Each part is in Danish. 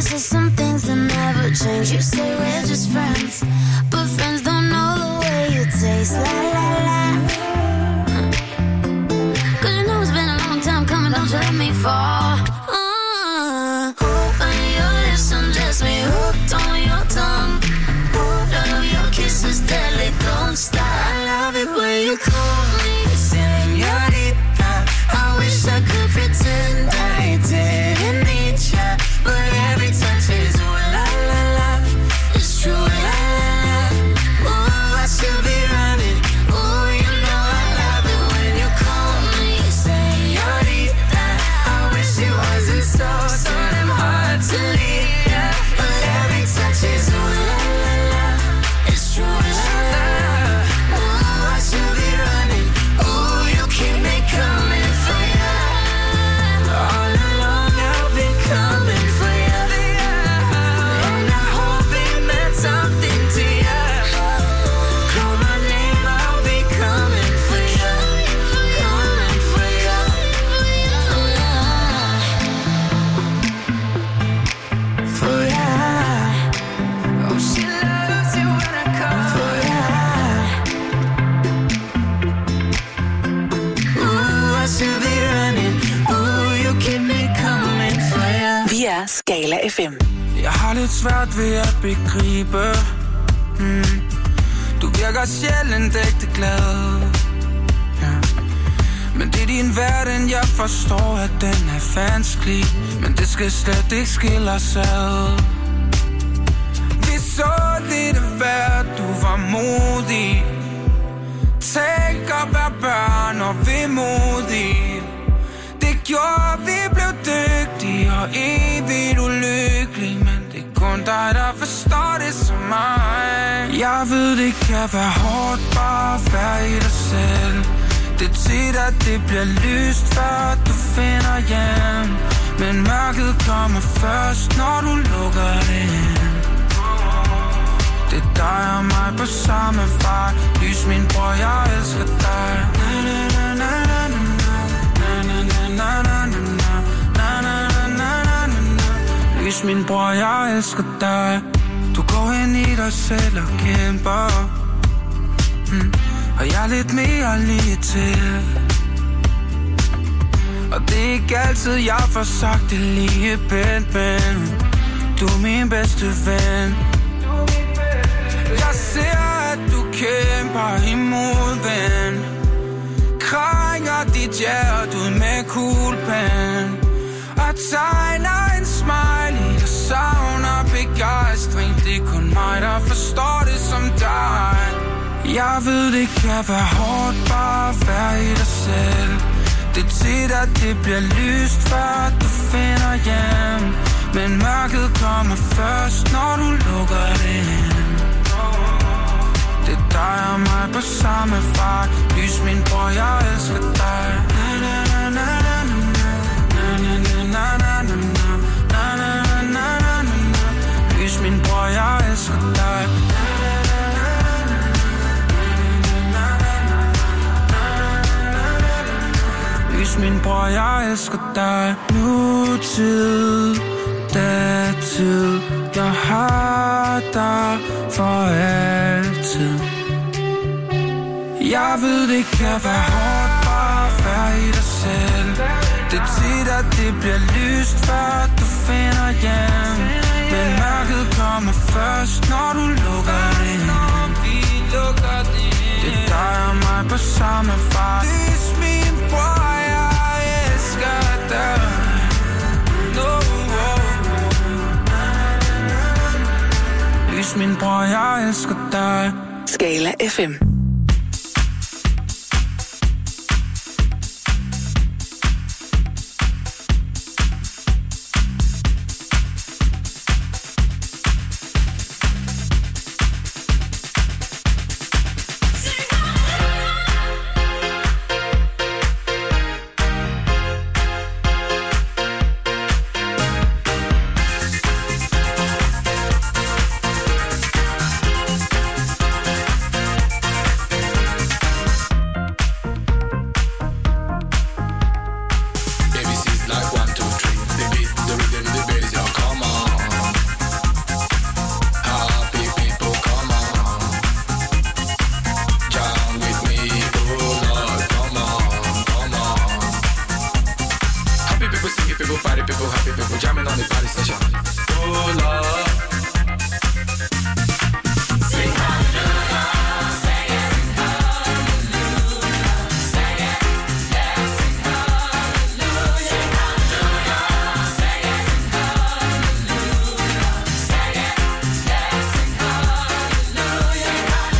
say some things that never change. You say we're just friends, but friends don't know the way you taste. La la la. Cause you know it's been a long time coming, don't you let me fall. On your lips undress me, hooked on your tongue. Love your kisses deadly, don't stop. I love it when you call me señorita. I wish I could pretend I didn't need ya, but every touch is ooh la la la. It's true la la la. Ooh, I should be running. Ooh, you know I love it when you call me señorita. I wish it wasn't so damn hard to leave ya, but every touch is ooh la la la. It's true la la la. Ooh, I should be running. Ooh, you keep me coming for ya. All along I've been coming for ya, and I hope it meant something to ya. Call my name, I'll be coming for ya, coming for ya. For ya. Oh, she loves you when I call for ya. Ooh, I should be running. Ooh, you keep me coming for ya. Vi er Skala FM. Jeg har lidt svært ved at begribe. Du virker sjældent ægte glad. Ja. Men det er din verden, jeg forstår, at den er vanskelig. Men det skal slet ikke skille os ad. Vi så lidt af hvert, du var modig. Tænk at være børn og vemodig. Det gjorde, vi blev dygtige og evigt ulykkelige. Men det er kun dig, der forstår det som mig. Jeg ved, det kan være hårdt bare at være i dig selv. Det er tit, at det bliver lyst, før du finder hjem. Men mørket kommer først, når du lukker det ind. Det er dig og mig på samme vej. Lys min bror, jeg elsker dig. Na na na na na na na na na na na na. Lys min bror, jeg elsker dig. Du går ind i dig selv og kæmper. Og jeg er lidt mere lige til. Og det er ikke altid, jeg får sagt det lige pænt, men du er min bedste ven. Jeg ser, at du kæmper imod, ven. Krænger dit hjerte ud med kuglepen. Og tegner en smiley, jeg savner begejstring. Det er kun mig, der forstår det som dig. Jeg ved, det kan være hårdt bare at være i dig selv. Det er tit, at det bliver lyst, før du finder hjem. Men mørket kommer først, når du lukker det ind. Det er dig og mig på samme vej. Lys min bror, jeg elsker dig. Na na na na na na na na na na na na. Lys min bror, jeg elsker dig. Lys min bror, jeg elsker dig. Nutid, datid, jeg har dig for altid. Jeg ved, det kan være hårdt bare at være i dig selv. Det er tit, at det bliver lyst, før du finder hjem. Men mørket kommer først, når du lukker det ind. Det er dig og mig på samme vej. Lys min bror, jeg elsker dig. Lys min bror, jeg elsker dig. Skala FM. party session. Oh Lord. Sing hallelujah, sing it, sing hallelujah, sing it, yeah, sing hallelujah, sing hallelujah, sing it, sing hallelujah, sing it, yeah, sing hallelujah, sing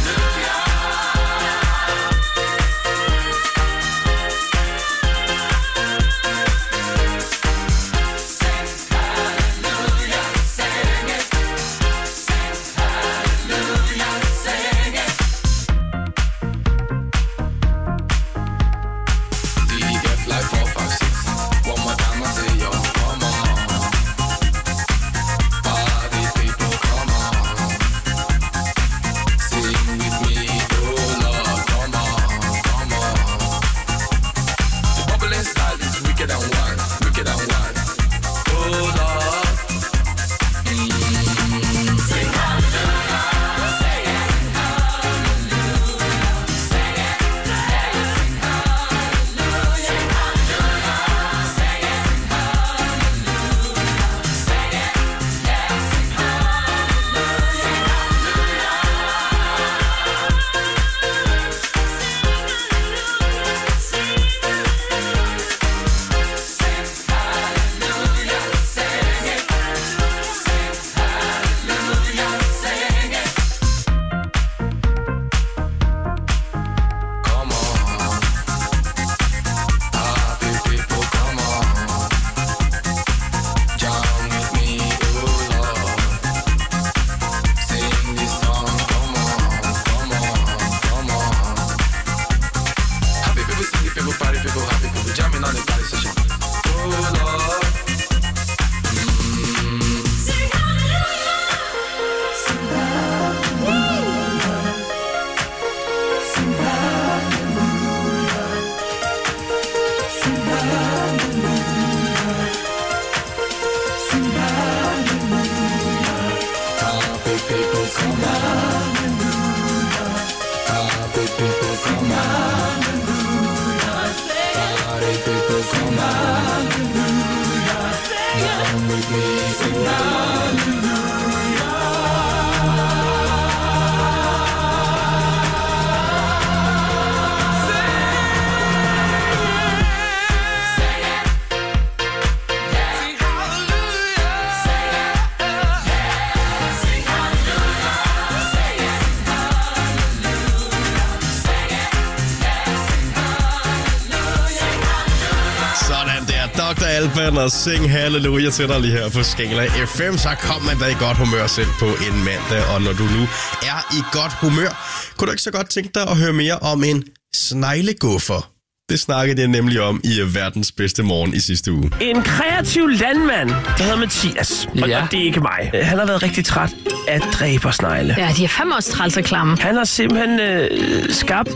Alban og Sing Halleluja til dig lige her på Skala FM. Så kom man da i godt humør selv på en mandag. Og når du nu er i godt humør, kunne du ikke så godt tænke dig at høre mere om en snegleguffer? Det snakkede jeg nemlig om i verdens bedste morgen i sidste uge. En kreativ landmand, der hedder Mathias, og det er ikke mig. Han har været rigtig træt af dræbersnegle. Ja, de er 5 års træls og klamme. Han har simpelthen skabt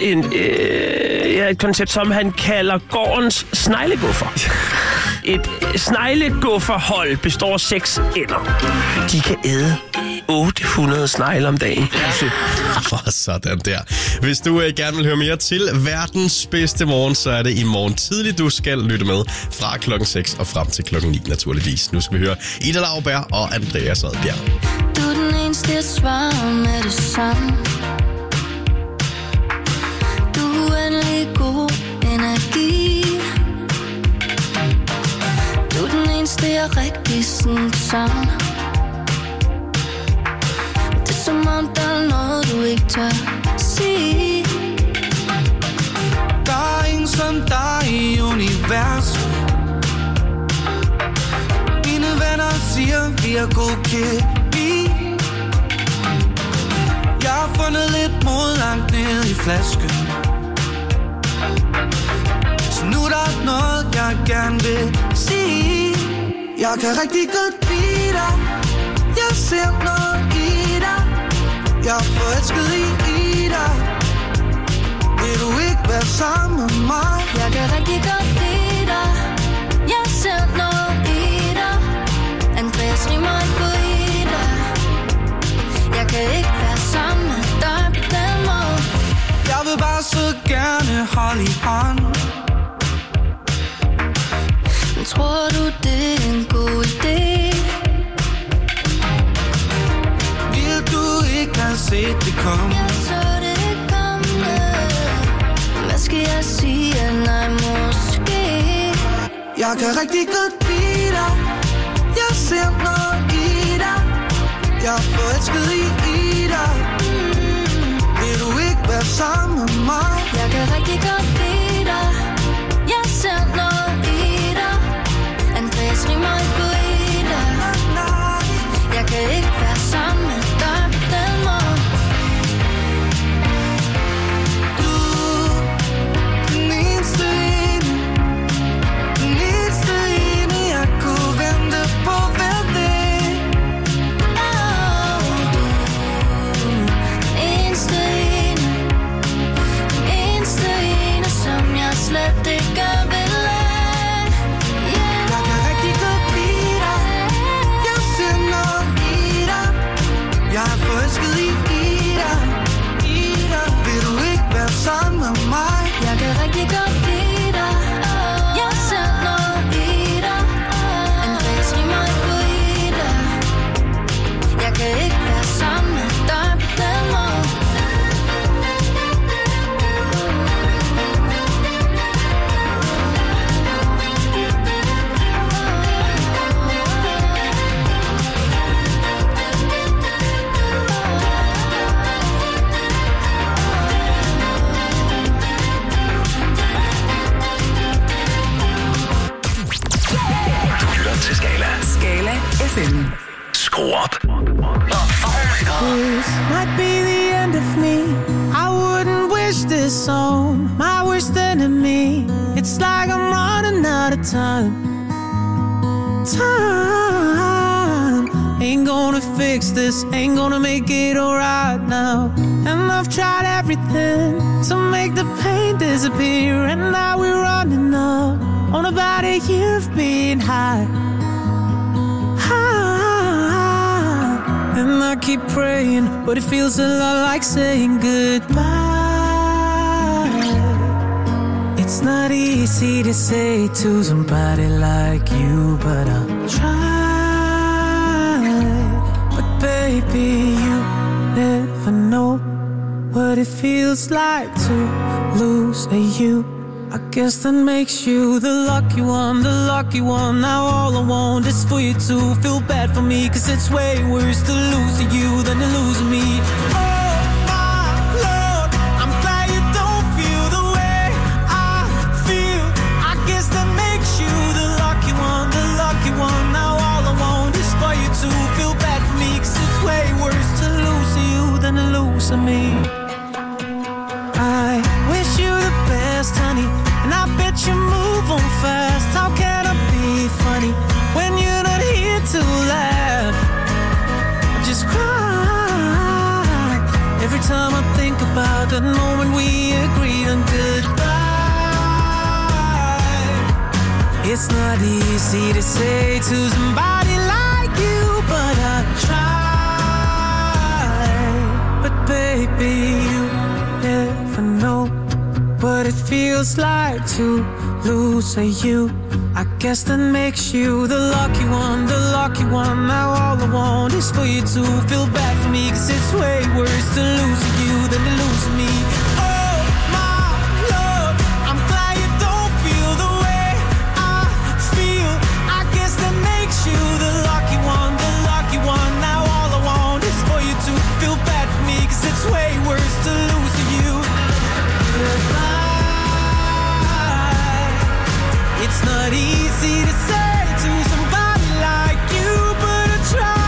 et koncept, som han kalder gårdens snegleguffer. Et sneglegufferhold består af 6 ænder. De kan æde 800 snegle om dagen. Sådan der. Hvis du gerne vil høre mere til verdens bedste morgen, så er det i morgen tidligt, du skal lytte med fra klokken 6 og frem til klokken 9 naturligvis. Nu skal vi høre Ida Lauberg og Andreas Oddbjerg. Du er den eneste, jeg svarer med det samme. Du er endelig god energi. Du er den eneste, jeg rigtig sådan sammen. Det er som om, der er noget, du ikke tør sige. Der er ingen som dig i universet. Mine venner siger, vi er god kemi. Jeg har fundet lidt mod langt ned i flasken. Så nu er der noget, jeg gerne vil sige. Jeg kan rigtig godt lide dig. Jeg ser noget i dig. Jeg er forelsket i dig. Vil du ikke være sammen med mig? Jeg kan rigtig godt lide dig. Jeg ser noget i dig. Andreas rimer ikke på i dig. Jeg kan ikke være sammen med dig på den måde. Jeg vil bare så gerne holde i hånd. Men tror du, det er en god idé? Jeg kan rigtig godt lide dig. Jeg ser noget i dig. Jeg er forelsket i dig. Vil du ikke være sammen med mig? Jeg kan rigtig godt lide dig. Jeg ser noget i dig. Andreas rimer ikke på Ida. Jeg kan ikke være sammen med dig på den måde. Du, den eneste ene, jeg kunne vente på hver dag. Du, den eneste ene, som jeg slet ikke vil lade. Jeg kan rigtig godt lide dig. Jeg ser noget i dig. Jeg er forelsket i dig. Vil du ikke være sammen med mig? Jeg kan rigtig godt lide dig. Jeg ser noget i dig. Andreas rimer ikke på Ida. Jeg kan ikke være sammen med dig på den måde. Du lytter til Skala. Skala FM. Skru op. This might be the end of me. I wouldn't wish this on my worst enemy. It's like I'm running out of time. Ain't gonna fix this, ain't gonna make it alright now. And I've tried everything to make the pain disappear. And now we're running up on about a year of being high. And I keep praying, but it feels a lot like saying goodbye. It's not easy to say to somebody like you, but I'll try. But baby, you never know what it feels like to lose a you. I guess that makes you the lucky one, the lucky one. Now all I want is for you to feel bad for me, 'cause it's way worse to lose you than to lose me. Oh my Lord, I'm glad you don't feel the way I feel. I guess that makes you the lucky one, the lucky one. Now all I want is for you to feel bad for me, 'cause it's way worse to lose you than to lose me. I wish you the best, honey, and I bet you move on fast. How can I be funny when you're not here to laugh? I just cry every time I think about that moment we agreed on goodbye. It's not easy to say to somebody like you, but I try. But baby, you never know what it feels like to lose a you. I guess that makes you the lucky one, the lucky one. Now all I want is for you to feel bad for me, 'cause it's way worse to lose you than to lose me. Oh my Lord, I'm glad you don't feel the way I feel. I guess that makes you the lucky one, the lucky one. Now all I want is for you to feel bad for me, 'cause it's way worse to lose you. It's not easy to say to somebody like you, but I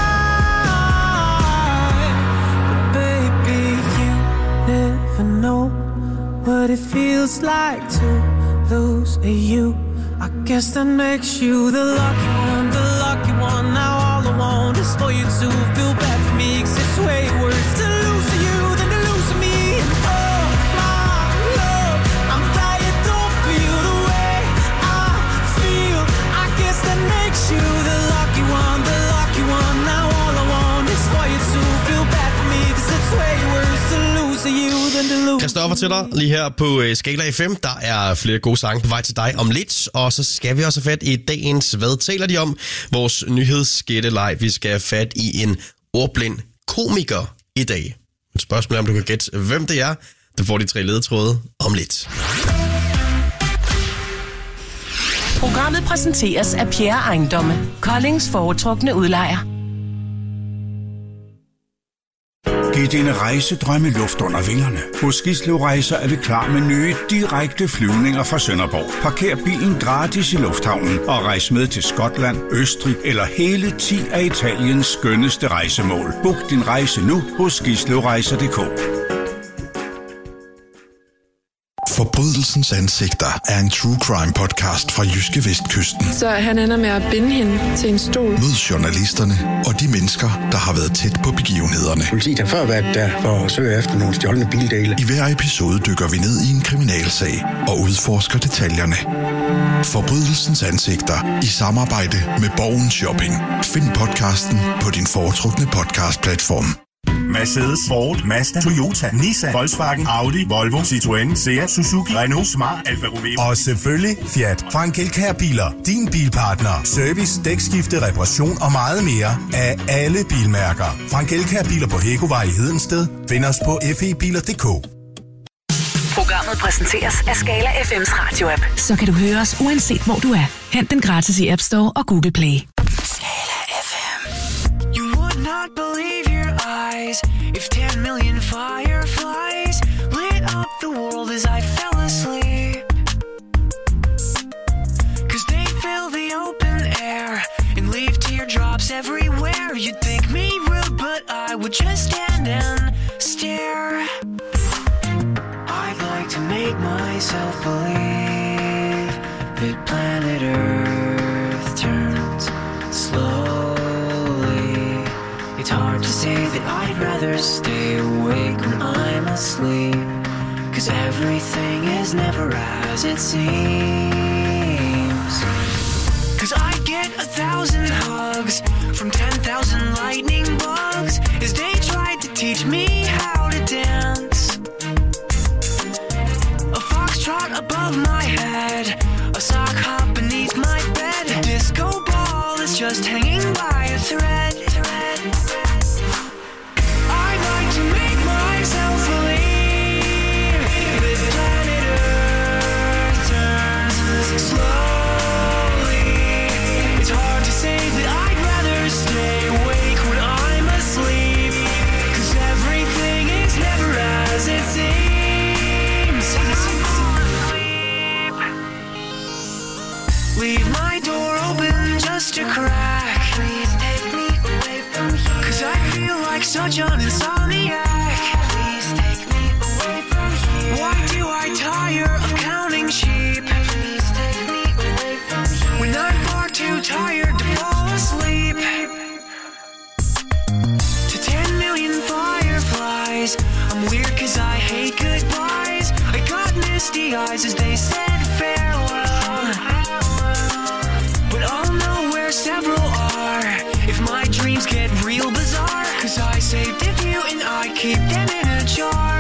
try. But baby, you never know what it feels like to lose a you. I guess that makes you the lucky one, the lucky one. Now all I want is for you to feel bad for me, 'cause it's way worse to lose you than to lose me. And oh my love, I'm glad you don't feel the way I feel. I guess that makes you the lucky one, the lucky one. Now all I want is for you to feel bad for me, 'cause it's way worse to lose you than to lose. Christoffer til dig lige her på Skala FM. Der er flere gode sange på vej til dig om lidt, og så skal vi også have fat i dagens Hvad taler de om? Vores nyhedsgætteleg. Vi skal have fat i en ordblind komiker i dag. Et spørgsmål om du kan gætte, hvem det er. Du får de 3 ledetråde om lidt. Programmet præsenteres af Pierre Ejendomme, Koldings foretrukne udlejer. Giv dine rejsedrømme luft under vingerne. Hos Gislev Rejser er vi klar med nye, direkte flyvninger fra Sønderborg. Parker bilen gratis i lufthavnen og rejs med til Skotland, Østrig eller hele 10 af Italiens skønneste rejsemål. Book din rejse nu hos gislevrejser.dk. Forbrydelsens ansigter er en true crime podcast fra Jyske Vestkysten. Så han ender med at binde hende til en stol. Mød journalisterne og de mennesker, der har været tæt på begivenhederne. Politiet har før været der for at søge efter nogle stjålne bildele. I hver episode dykker vi ned i en kriminalsag og udforsker detaljerne. Forbrydelsens ansigter i samarbejde med Borgen Shopping. Find podcasten på din foretrukne podcastplatform. Mercedes, Ford, Mazda, Toyota, Nissan, Volkswagen, Audi, Volvo, Citroën, Seat, Suzuki, Renault, Smart, Alfa Romeo og selvfølgelig Fiat. Frank Elkjær Biler, din bilpartner. Service, dækskifte, reparation og meget mere af alle bilmærker. Frank Elkjær Biler på Hækkovej i Hedensted. Find os på febiler.dk. Programmet præsenteres af Skala FM's radio-app. Så kan du høre os uanset hvor du er. Hent den gratis i App Store og Google Play. Skala FM. You would not believe your eyes if 10 million fireflies lit up the world as I fell asleep. 'Cause they fill the open air and leave teardrops everywhere. You'd think me rude, but I would just stand and stare. I'd like to make myself believe that planet Earth turns slowly. It's hard to say that I'd rather stay awake when I'm asleep, 'cause everything is never as it seems. 'Cause I get 1,000 hugs from 10,000 lightning bugs as they tried to teach me how to dance. A foxtrot above my head, a sock hop beneath my bed, a disco ball is just hanging by a thread. I'd like to make myself believe that planet Earth turns slowly. It's hard to say that I'd rather stay awake when I'm asleep, 'cause everything is never as it seems. Leave my door open just a crack. Please take me away from here, 'cause I feel like such an insomniac. Please take me away from here. Why do I tire of counting sheep? Please take me away from here, when I'm far too tired to fall asleep. To 10 million fireflies, I'm weird 'cause I hate goodbyes. I got misty eyes as they said farewell, but I'll know where several are if my dreams get real bizarre, 'cause I saved a few and I keep them in a jar.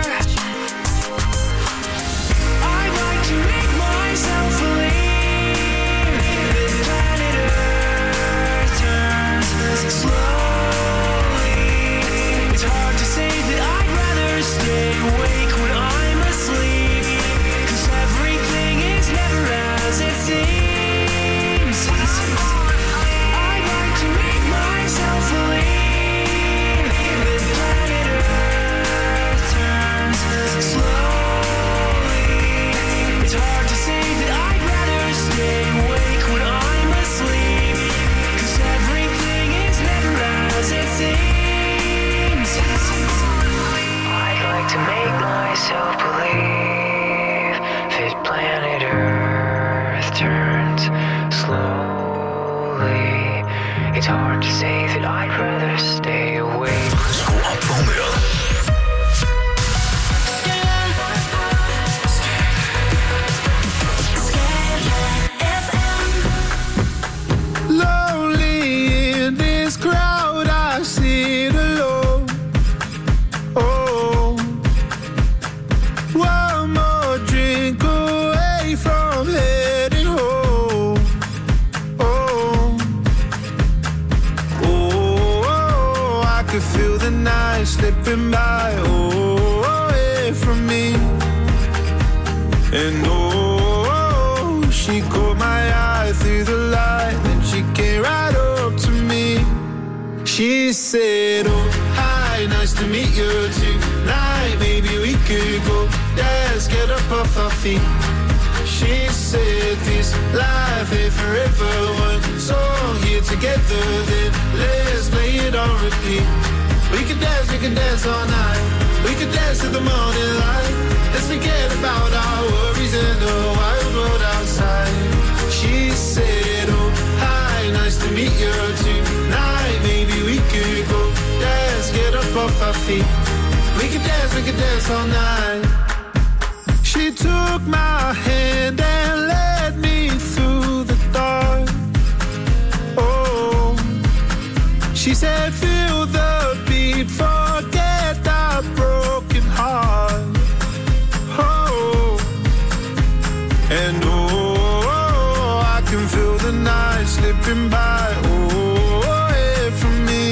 I'd like to make myself believe that planet Earth turns slowly. It's hard to say that I'd rather stay awake when I'm asleep, 'cause everything is never as it seems. I'd like to make myself believe that planet Earth turns slowly. It's hard to say that I'd rather stay awake when I'm asleep, 'cause everything is never as it seems. I'd like to make myself believe that planet Earth turns slowly. It's hard to say that I'd rather stay awake. Skru op for humøret. Lonely in this crowd, I sit alone. Oh, one more drink away from heading home. Oh, I could feel the night slipping by, away from me. And she caught my eye, She said, oh, hi, nice to meet you tonight. Maybe we could go dance, get up off our feet. She said this life ain't forever. One song here together, then let's play it on repeat. We can dance all night. We can dance to the morning light. Let's forget about our worries and the wild world outside. She said, oh, hi, nice to meet you tonight. Maybe we could go dance, get up off our feet. We can dance all night. She took my hand and led me through the dark. Oh, she said, feel the beat, forget our broken heart. Oh, and oh, I can feel the night slipping by. Oh, away from me.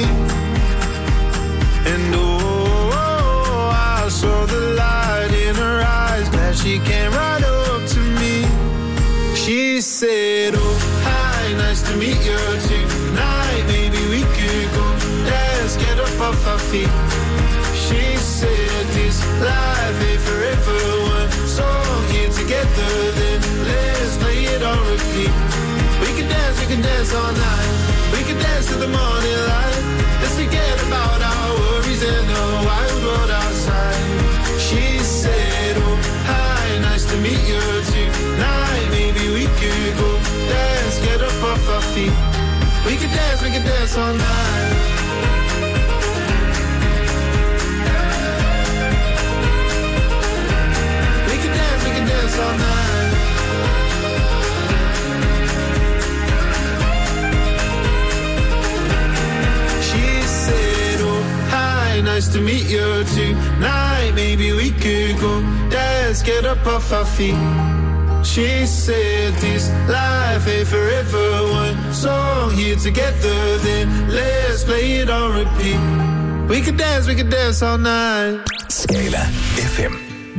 And oh, I saw the light in her eyes. Glad she came right up to me. She said, oh, hi, nice to meet you tonight. Maybe we could go dance, get up off our feet. She said this life ain't forever. One song here together, then let's play it on repeat. We can dance all night. We can dance to the morning light. Let's forget about our worries and the wild world outside. She said, oh, hi, nice to meet you tonight. Maybe we could go dance, get up off our feet. We can dance all night. We can dance all night. She said, oh, hi, nice to meet you tonight. Maybe we could go dance, get up off our feet. She said this life ain't forever. One song here together, then let's play it on repeat. We can dance all night. Skala FM.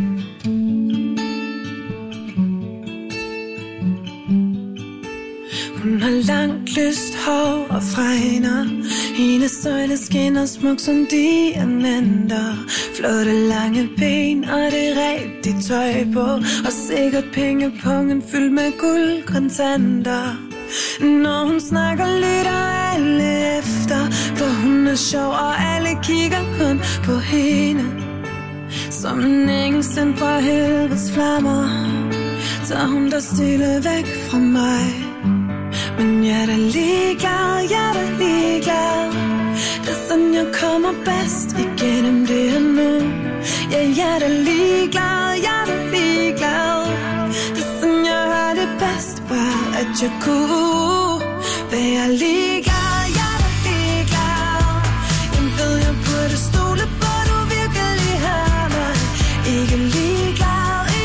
Hun har langt lyst hår og fregner. Hendes øjne skinner smuk som diamanter. Flotte lange ben og det rigtige tøj på. Og sikkert pengepungen fyldt med guldkontanter. Når hun snakker lytter alle efter. For hun er sjov og alle kigger kun på hende. Som en engel sendt fra helvedes flammer. Tager hun der stille væk fra mig. Men jeg er da ligeglad, det er sådan jeg kommer bedst igennem det her nu. Ja, jeg er da ligeglad, det er sådan jeg har det bedst. Bare at jeg kunne være ligeglad, jeg er da ligeglad. Jeg ved jeg burde stole på, du virkelig har mig. Ikke ligeglad,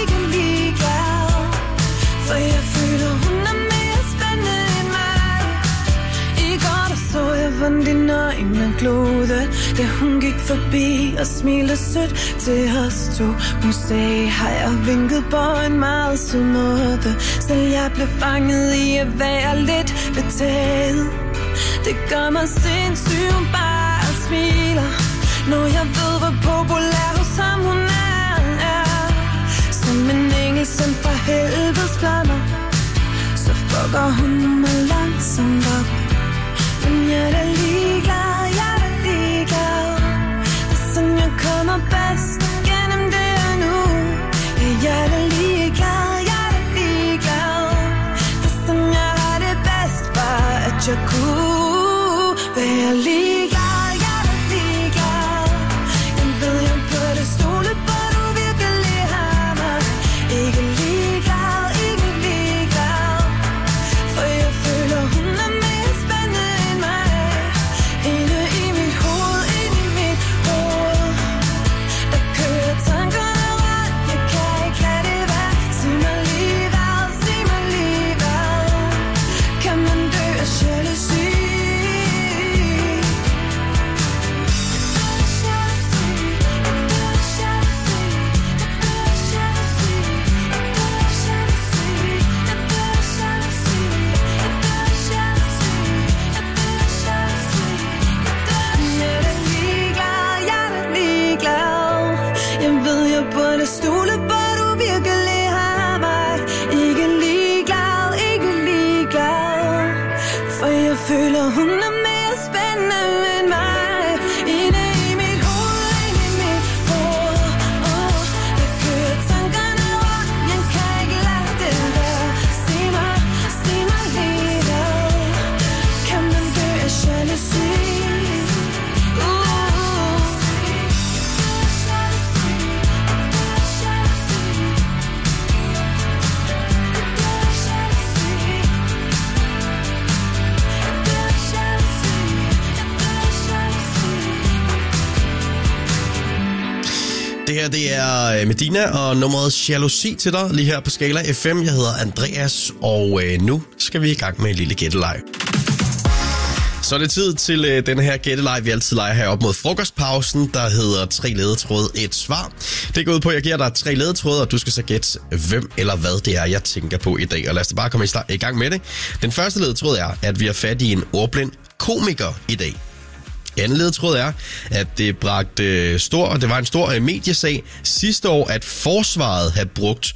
for jeg føler hun er mere spændende end mig. I går der så jeg hvordan dine øjne glode, da hun gik forbi og smilede sødt til os to. Hun sagde hej og vinkede på en meget sød måde. Selv jeg blev fanget i at være lidt betaget. Det gør mig sindssyg, hun bare smiler, når jeg ved hvor populær hos ham hun er. Som en engel sendt fra helvedes flammer. Så fucker hun mig langsomt op. Men jeg er da ligeglad, det er sådan jeg kommer bedst gennem det her nu. Ja, jeg er da ligeglad, det er sådan jeg har det bedst. Bare at jeg kunne være ligeglad, jeg er da ligeglad. Jeg ved jeg burde stole på, du virkelig har mig. Ikke ligeglad, for jeg føler hun er mere spændende end mig. Inde i mit hoved, der kører tankerne rundt. Jeg kan ikke lade det være. Sig mig lige hvad, kan man dø af jalousi? Det her, det er Medina og nummeret Jalousi til dig, lige her på Skala FM. Jeg hedder Andreas, og nu skal vi i gang med en lille gætteleg. Så er det tid til den her gætteleg, vi altid leger her op mod frokostpausen, der hedder 3 ledetråd, et svar. Det går ud på, at jeg giver dig 3 ledetråde, og du skal så gætte, hvem eller hvad det er, jeg tænker på i dag. Og lad os da bare komme i gang med det. Den første ledetråd er, at vi har fat i en ordblind komiker i dag. Anden ledetråd er, at det var en stor mediesag sidste år, at forsvaret havde brugt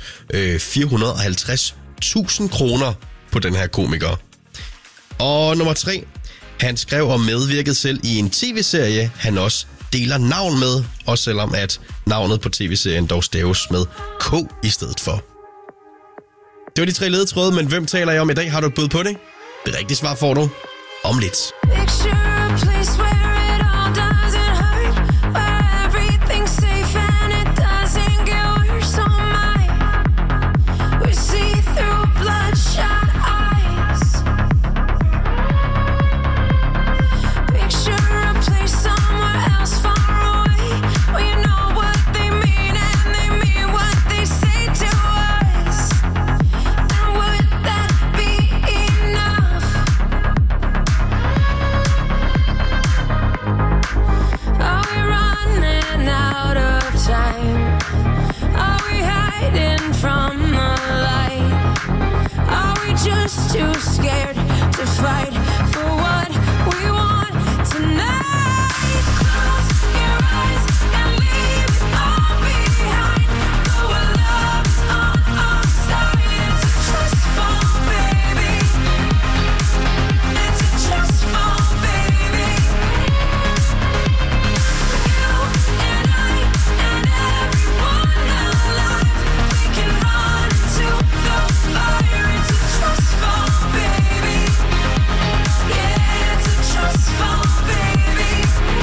450.000 kroner på den her komiker. Og nummer 3, han skrev og medvirkede selv i en tv-serie, han også deler navn med, også selvom at navnet på tv-serien dog staves med K i stedet for. Det var de 3 ledetråde, men hvem taler jeg om i dag? Har du et bud på det? Det rigtige svar får du om lidt. Just too scared to fight for what we want tonight. Close your eyes and leave it all behind. Know our love's on our side. It's a trust fall, baby. It's a trust fall, baby. You and I and everyone alive, we can run to the fire. It's a trust fall, baby. Yeah, it's a trust fall, baby.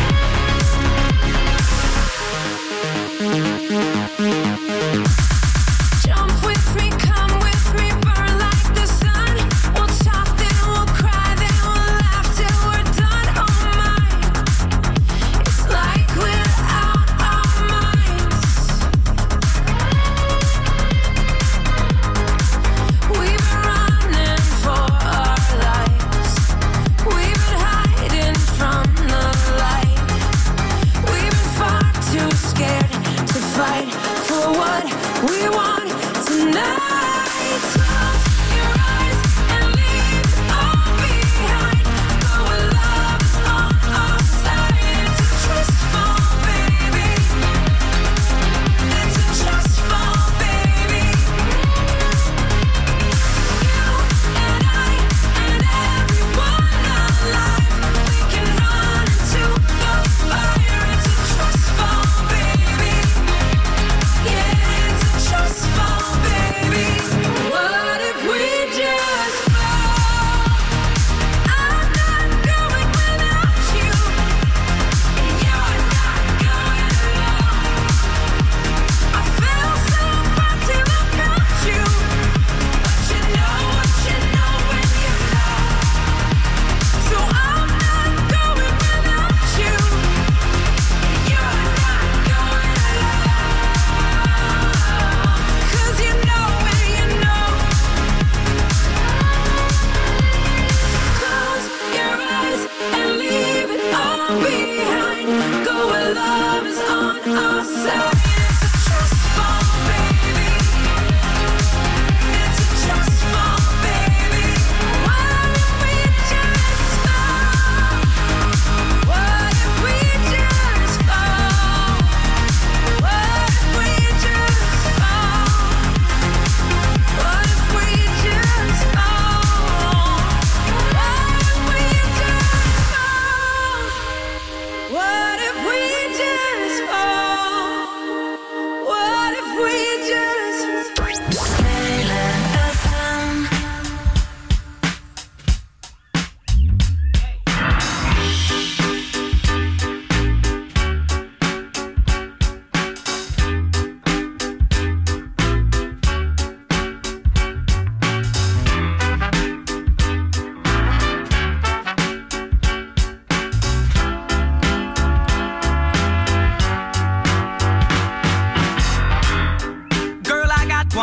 Jump with me, come with me, burn like the sun. We'll talk, then we'll cry, then we'll laugh till we're done. Oh my, it's like we're out our minds. We've been running for our lives. We've been hiding from the light. We've been far too scared to fight for what we want tonight. Close your eyes and leave it all behind. Know our love is on our side. It's a trust fall, baby. It's a trust fall, baby. You and I and everyone alive, we can run into the fire. It's a trust fall, baby. Yeah, it's a trust fall, baby. What if we just fall? I'm not going without you, and you're not going alone. I fell so far till I found you, but you know what you know when you know. So I'm not going without you, and you're not going alone. 'Cause you know when you know. Close your eyes and leave it all behind. Go where love is on our side. It's a trust fall, baby. It's a trust fall, baby. What if we just fall? What if we just fall? What if we just fall? What if we just fall? What if we just fall?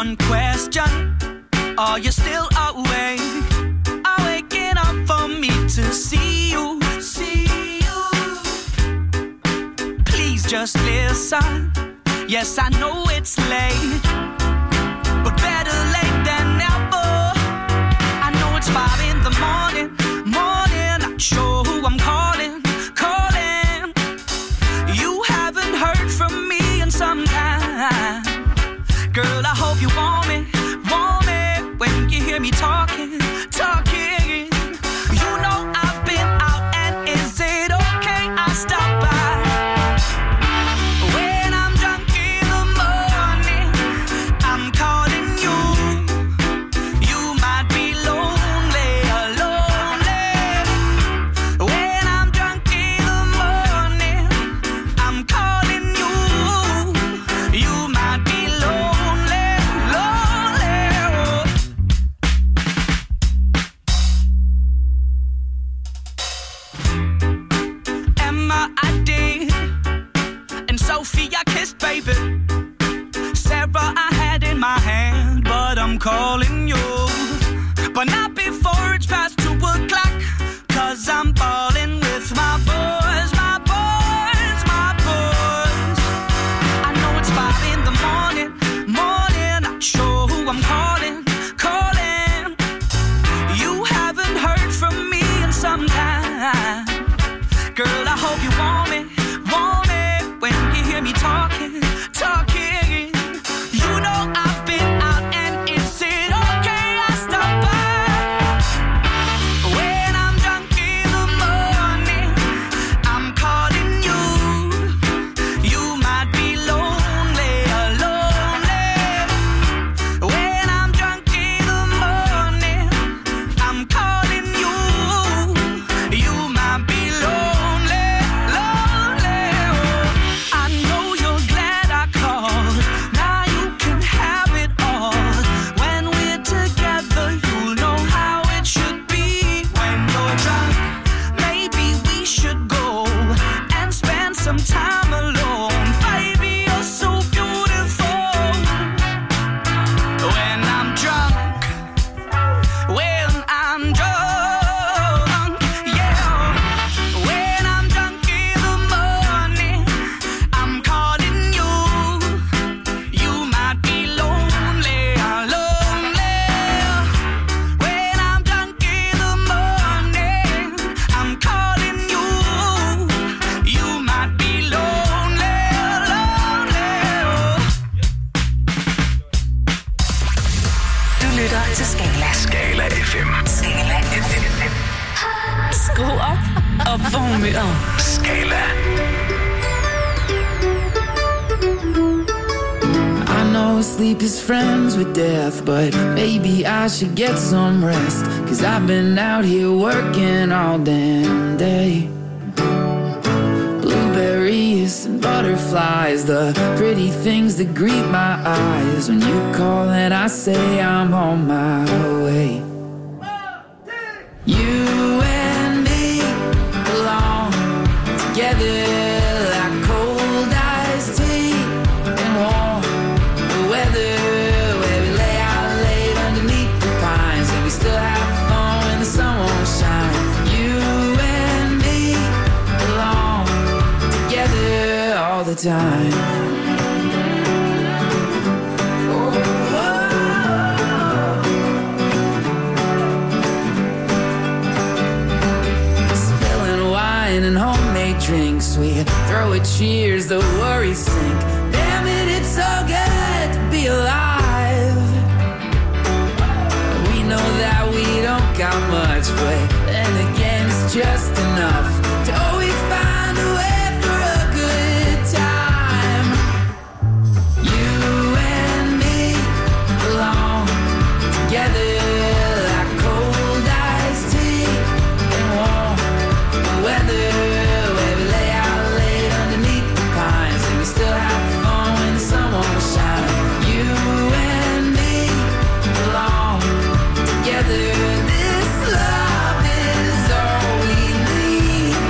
one question. Are you still awake? Waking up for me to see you, Please just listen. Yes, I know it's late, but better late than never. I know it's 5 in the morning. Not sure who I'm calling. You haven't heard from me in some time. Girl, I hope you want me when you hear me talking. You know I've been out, and is it okay I stop by? When I'm drunk in the morning, I'm calling you. You might be lonely. When I'm drunk in the morning, I'm calling you. You might be lonely. Emma, I did, and Sophie, I kissed, baby. Sarah, I had in my hand, but I'm calling you. But not before it's past 2 o'clock, 'cause I'm balling with my boys. I know it's 5 in the morning, not sure who I'm calling. You haven't heard from me in some time. Girl, I hope you want me when you hear me talking. You know I've been out, and is it okay I stop by? When I'm drunk in the morning, I'm calling you. You might be lonely. When I'm drunk in the morning, I'm calling you. You might be lonely. I know you're glad I called. Now you can have it all. When we're together, you'll know how it should be. When you're drunk, maybe we should go and spend some time alone. Baby, you're so beautiful. When I'm drunk, yeah. When I'm drunk in the morning, I'm calling you. You might be lonely. When I'm drunk in the morning, I'm calling you. You might be lonely. Du lytter til Skala. Skala FM. Skala FM. Skru op og på humøret. Skala. I know sleep is friends with death, but maybe I should get some rest. 'Cause I've been out here working all damn day. Blueberries and butterflies, the pretty things that greet my eyes. When you call and I say I'm on my way. You and me belong together like cold iced tea and warm weather, where we lay out late underneath the pines and we still have fun when the sun won't shine. You and me belong together all the time. Spilling wine and homemade drinks, we throw a cheers, the worries sink. Damn it, it's so good to be alive. We know that we don't got much, but then again it's just enough to always find a way for a good time. You and me belong together like cold iced tea and warm weather, where we lay out late underneath the pines and we still have fun when the sun won't shine. You and me belong together. This love is all we need.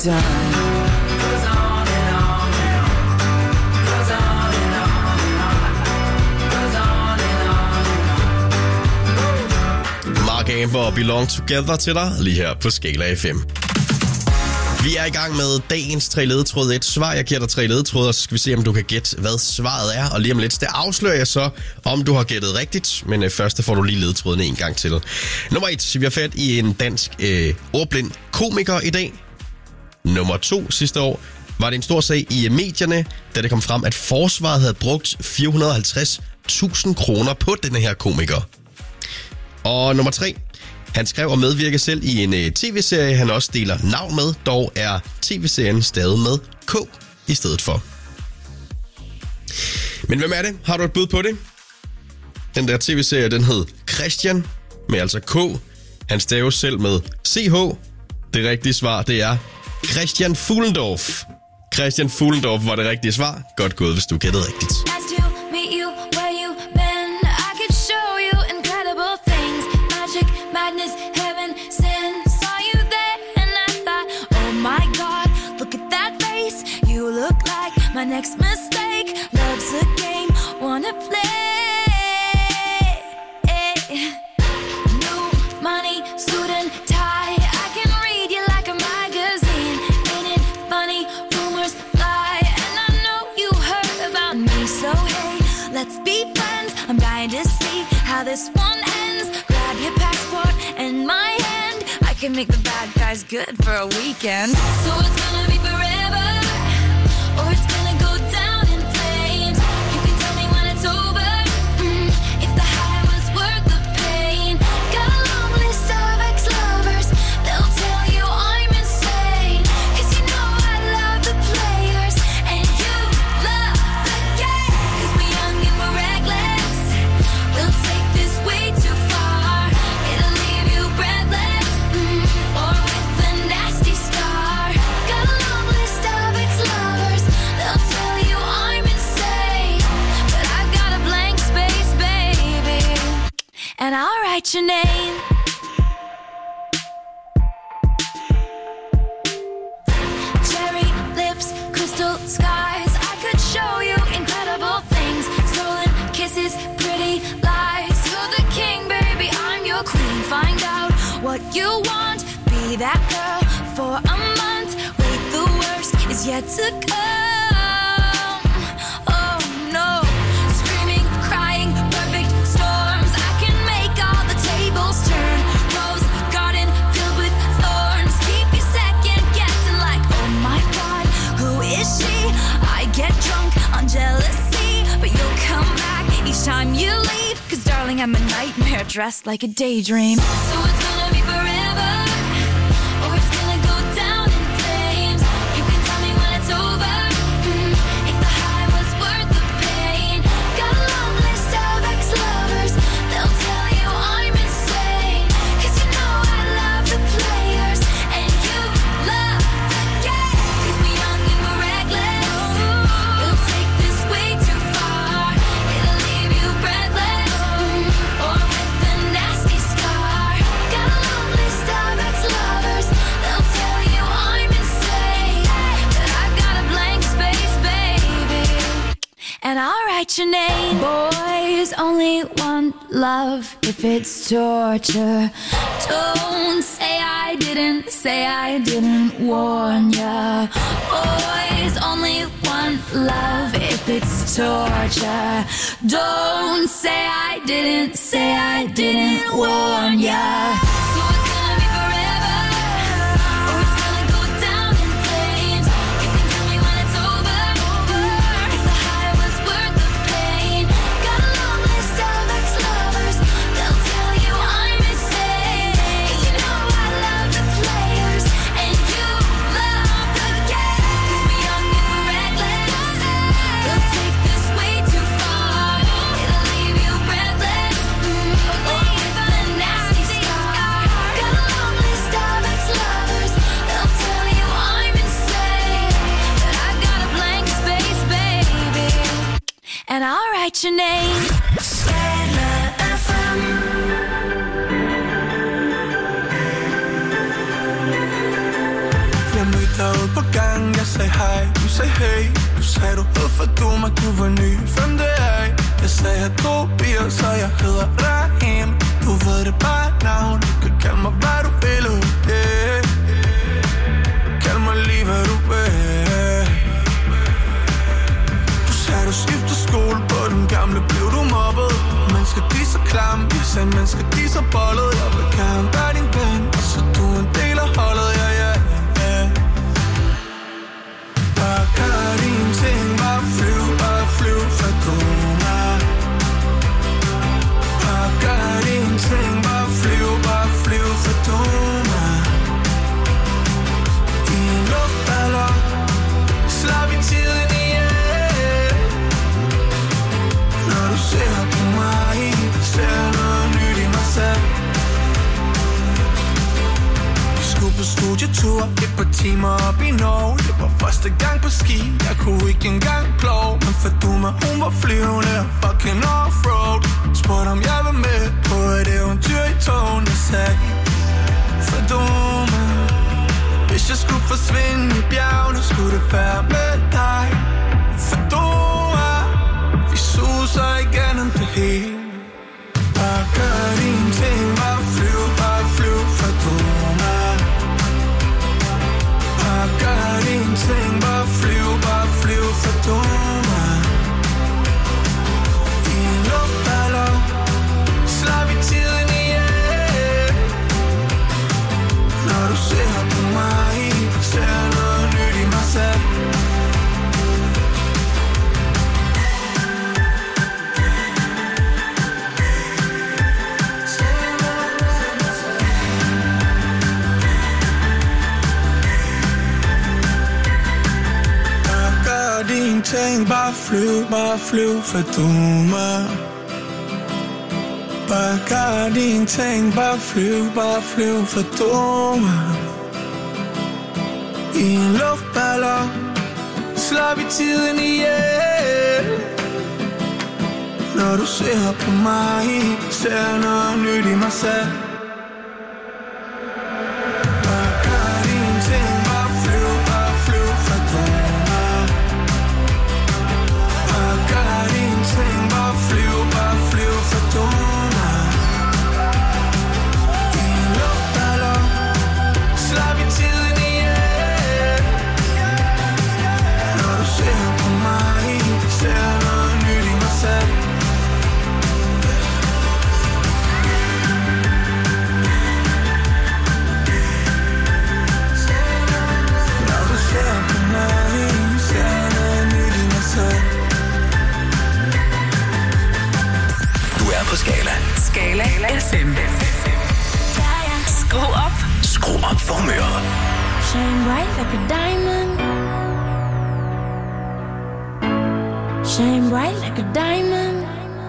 time. Goes on and on and on. Goes on and on and on. Goes on and on and on. Mark Amber og Belong Together til dig, lige her på Skala FM. Vi er i gang med dagens 3 ledetråd. Et svar, jeg giver dig 3 ledetråd, og så skal vi se, om du kan gætte, hvad svaret er. Og lige om lidt, der afslører jeg så, om du har gættet rigtigt. Men først får du lige ledetråden en gang til. Nummer 1, vi har fat i en dansk ordblind komiker i dag. Nummer 2, sidste år var det en stor sag i medierne, da det kom frem, at forsvaret havde brugt 450.000 kroner på denne her komiker. Og nummer 3, han skrev og medvirker selv i en tv-serie, han også deler navn med, dog er tv-serien stadig med K i stedet for. Men hvem er det? Har du et bud på det? Den der tv-serie, den hed Christian, med altså K. Han staves selv med CH. Det rigtige svar, det er Christian Fuhlendorf. Christian Fuhlendorf var det rigtige svar. Godt gået, hvis du gættede rigtigt. Madness, heaven, sin, saw you there and I thought, oh my God, look at that face. You look like my next mistake. Love's a game, wanna play. New money, suit and tie. I can read you like a magazine. Ain't it funny? Rumors fly, and I know you heard about me. So hey, let's be friends. I'm dying to see how this one ends. Grab your passport and my hand. I can make the bad guys good for a weekend. So it's gonna be forever, or it's gonna go down in flames. You can tell me when it's over, if the high was worth the pain. Got a long list of ex-lovers, they'll tell you I'm insane. Cause you know I love the players, and you love the game. Cause we're young and we're reckless, we'll take this way too far. It'll leave you breathless, or with a nasty scar. Got a long list of ex-lovers, they'll tell you I'm insane. But I've got a blank space, baby, and I'll write your name. Cherry lips, crystal skies. I could show you incredible things. Stolen kisses, pretty lies. You're the king, baby, I'm your queen. Find out what you want, be that girl for a month. Wait, the worst is yet to come. Oh no, screaming, crying, perfect storms. I can make all the tables turn. Rose garden filled with thorns. Keep you second guessing like, oh my God, who is she? I get drunk on jealousy, but you'll come back each time you leave. Cause darling, I'm a nightmare dressed like a daydream. So it's gonna be forever, or it's gonna go down in flames. You can tell me when it's over, if the high was worth the pain. Got a long list of ex-lovers, they'll tell you I'm insane. Cause you know I love the players, and you love the game. Cause we're young and we're reckless, we'll take this way too far. It'll leave you breathless, or with a nasty scar. Got a long list of ex-lovers, they'll tell you I'm insane. But I've got a blank space, baby, and I'll write your name. Boys only want love if it's torture. Don't say I didn't warn ya. Boys only want love if it's torture. Don't say I didn't warn ya. So it's gonna be forever, or it's gonna go down in flames. You can tell me when it's over, if the high was worth the pain. Got a long list of ex-lovers, they'll tell you I'm insane. Cause you know I love the players, and you love the game. Cause we're young and we're reckless, we'll take this way too far. It'll leave you breathless, or with a nasty scar. Got a long list of ex-lovers, they'll tell you I'm insane. But I've got a blank space, baby, and I'll write your name. Skala FM. Jeg mødte dig sagde hey. Du sagde du hed for du, men du var ny. Hvem det er? Jeg sagde jeg drog bier, så jeg hedder Rahim. Du ved det bare navn. Du kan kalde mig hvad du vil, yeah. Kald mig lige hvad du vil. Du sagde du skiftede skole, på den gamle blev du mobbet. Mennesker de så klamme, jeg sagde mennesker de så bollet. Jeg vil gerne være din ven, og så du en del af holdet, ja, ja, ja. Bare gør dine ting, bare flyv for du mig. Bare gør dine ting, bare flyv for du mig. I en luftballon, slap i tiden ihjel. Når du ser på mig, ser noget nyt i mig selv. Vi skulle på studietur, et par timer op i Norge. Det var første gang på ski, jeg kunne ikke engang plove. Men for du mig, hun var flyvende, fucking offroad. Spurgte om jeg var med på et eventyr i togen. Jeg sagde, for du mig. Hvis jeg skulle forsvinde i bjergene, skulle det være med dig. For du mig. Vi suser igennem det hele. Bare gør dine ting, bare flyv for du mig. Bare gør dine ting, bare flyv for du mig. I en luftballon, slap i tiden ihjel. Når du ser på mig, ser noget nyt i mig selv. Ting, bare flyv for du mig. Bare gør dine ting, bare flyv for du mig. I en luftballon, slap i tiden ihjel. Når du ser på mig, ser noget nyt i mig selv. Bare gør dine ting, bare flyv for du mig. Gør dine ting, bare flyv for du mig. I en luftballon, slap i tiden ihjel. Når du ser på mig, ser noget nyt i mig selv. Når du ser på mig, ser noget nyt i mig selv. På Skala FM. Skru op for humøret. Shine bright like a diamond. Shine bright like a diamond.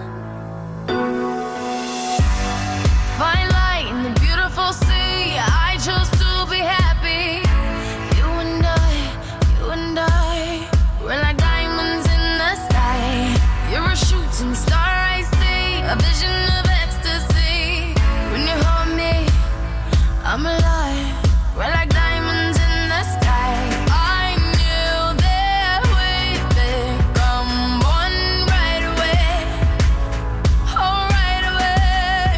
Find light in the beautiful sea. I chose to be happy. You and I, we're like diamonds in the sky. You're a shooting star, I see. A vision of ecstasy. When you hold me, I'm alive. We're like diamonds in the sky. I knew that we'd become one right away. Oh, right away.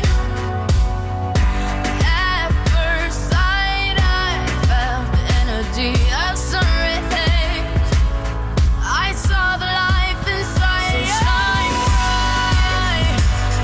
At first sight, I felt the energy of sun rays. I saw the life inside. So shine bright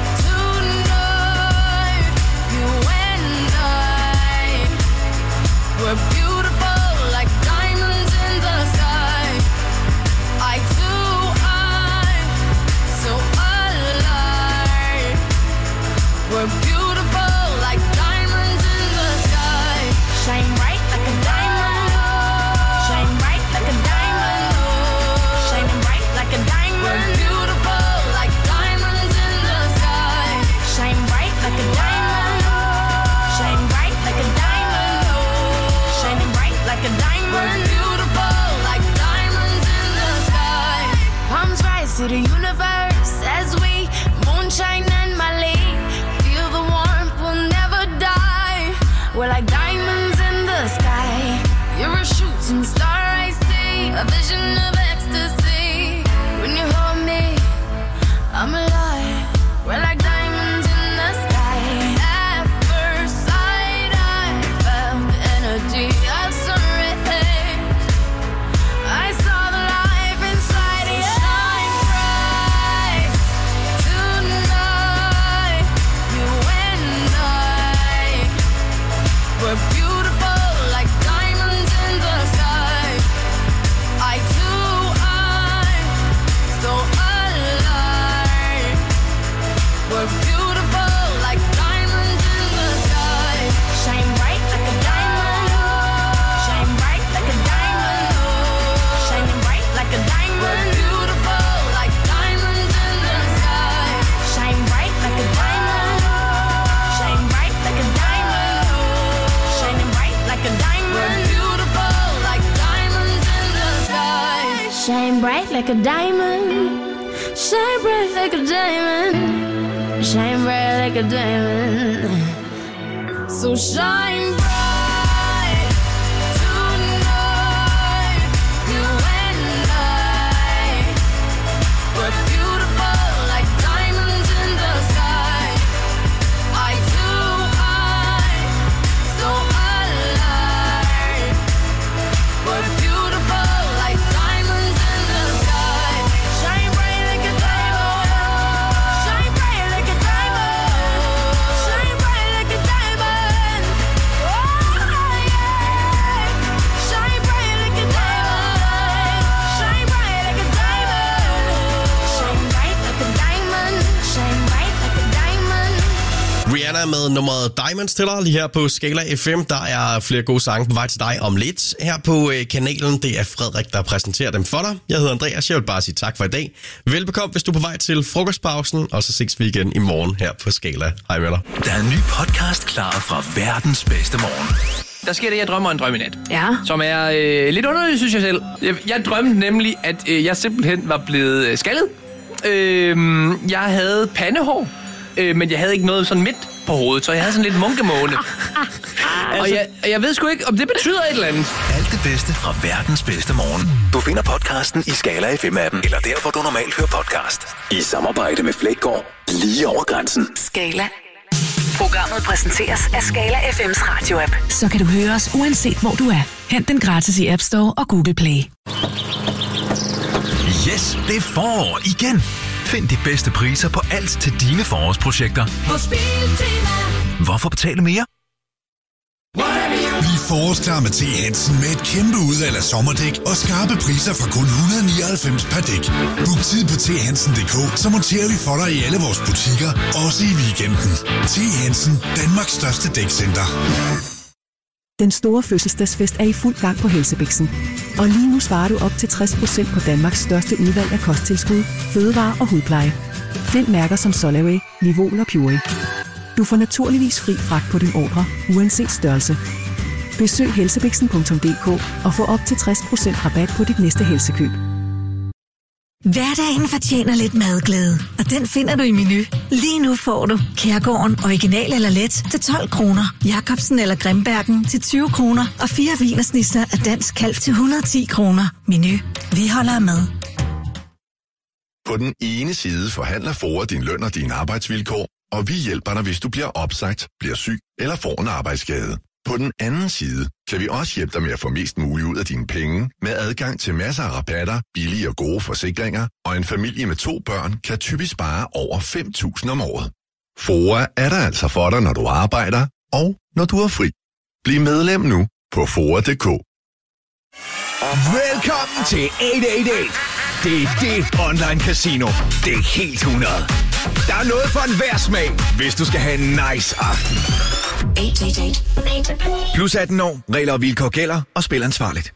tonight. You and I, we're beautiful like diamonds in the sky. I too, I'm so alive. We're beautiful like diamonds in the sky. Shine bright like a diamond. Shine bright like a diamond. Shining bright like a diamond. We're beautiful like diamonds in the sky. Shine bright like a diamond. Shine bright like a diamond. Shining bright like a diamond. We're beautiful like diamonds in the sky. Palms rise to the universe as we moonshine and Mali. Feel the warmth, we'll never die. We're like diamonds in the sky. You're a shooting star, I see. A vision Shine bright like a diamond. Shine bright like a diamond. Shine bright like a diamond. So shine bright. Rihanna med nummeret Diamonds til dig lige her på Skala FM. Der er flere gode sange på vej til dig om lidt her på kanalen. Det er Frederik, der præsenterer dem for dig. Jeg hedder Andreas. Jeg vil bare sige tak for i dag. Velbekomme, hvis du er på vej til frokostpausen, og så ses vi igen i morgen her på Skala. Hej med dig. Der er en ny podcast klar fra verdens bedste morgen. Der sker det, jeg drømmer en drøm i nat. Ja. Som er lidt underligt, synes jeg selv. Jeg drømte nemlig, at jeg simpelthen var blevet skaldet. Jeg havde pandehår, men jeg havde ikke noget sådan midt på hovedet, så jeg havde sådan lidt munkemåne. Og jeg ved sgu ikke, om det betyder et eller andet. Alt det bedste fra verdens bedste morgen. Du finder podcasten i Skala FM-appen, eller der, hvor du normalt hører podcast. I samarbejde med Flækgaard, lige over grænsen. Skala. Programmet præsenteres af Skala FM's radio-app. Så kan du høre os uanset hvor du er. Hent den gratis i App Store og Google Play. Yes, det er forår igen. Find de bedste priser på alt til dine forårsprojekter. Hos Biltema. Hvorfor betale mere? Bliv forårsklar med T. Hansen med et kæmpe udvalg af sommerdæk og skarpe priser fra kun 199 per dæk. Book tid på thansen.dk, så monterer vi for dig i alle vores butikker, også i weekenden. T. Hansen, Danmarks største dækcenter. Den store fødselsdagsfest er i fuld gang på Helsebiksen. Og lige nu sparer du op til 60% på Danmarks største udvalg af kosttilskud, fødevarer og hudpleje. Find mærker som Solaway, Nivol og Puree. Du får naturligvis fri fragt på din ordre, uanset størrelse. Besøg helsebiksen.dk og få op til 60% rabat på dit næste helsekøb. Hverdagen fortjener lidt madglæde, og den finder du i Menu. Lige nu får du Kærgården original eller let til 12 kroner, Jacobsen eller Grimbergen til 20 kroner og 4 wienersnitler af dansk kalv til 110 kroner. Menu. Vi holder med. På den ene side forhandler FOA din løn og dine arbejdsvilkår, og vi hjælper dig, hvis du bliver opsagt, bliver syg eller får en arbejdsskade. På den anden side kan vi også hjælpe dig med at få mest muligt ud af dine penge, med adgang til masser af rabatter, billige og gode forsikringer, og en familie med 2 børn kan typisk spare over 5.000 om året. FOA er der altså for dig, når du arbejder, og når du er fri. Bliv medlem nu på FOA.dk. Velkommen til 888. Det er det online casino. Det er helt 100. Der er noget for enhver smag, hvis du skal have en nice aften. 888. Plus 18 år, regler og vilkår gælder, og spil ansvarligt.